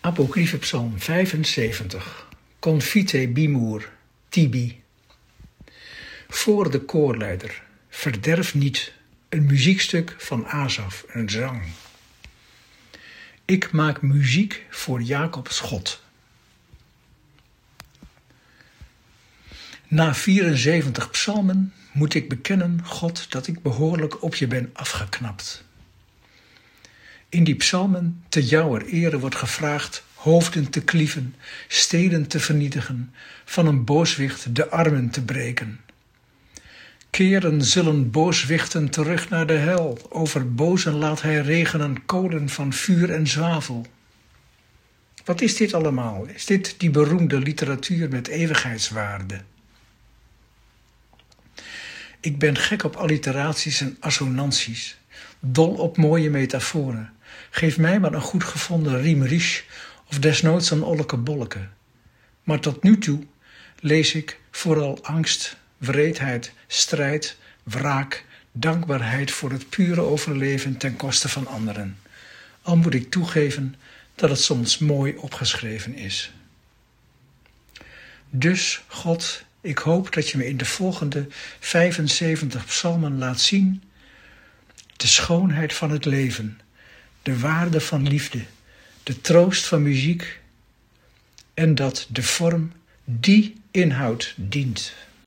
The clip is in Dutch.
Apocryphe Psalm 75. Confite bimur, tibi. Voor de koorleider, verderf niet, een muziekstuk van Asaf, een zang. Ik maak muziek voor Jacobs God. Na 74 psalmen moet ik bekennen, God, dat ik behoorlijk op je ben afgeknapt. In die psalmen te jouwer ere wordt gevraagd hoofden te klieven, steden te vernietigen, van een booswicht de armen te breken. Keren zullen booswichten terug naar de hel, over bozen laat hij regenen kolen van vuur en zwavel. Wat is dit allemaal? Is dit die beroemde literatuur met eeuwigheidswaarde? Ik ben gek op alliteraties en assonanties, dol op mooie metaforen. Geef mij maar een goed gevonden riem-riche of desnoods een olleke-bolleke. Maar tot nu toe lees ik vooral angst, wreedheid, strijd, wraak, dankbaarheid voor het pure overleven ten koste van anderen. Al moet ik toegeven dat het soms mooi opgeschreven is. Dus, God, ik hoop dat je me in de volgende 75 psalmen laat zien de schoonheid van het leven, de waarde van liefde, de troost van muziek en dat de vorm die inhoud dient.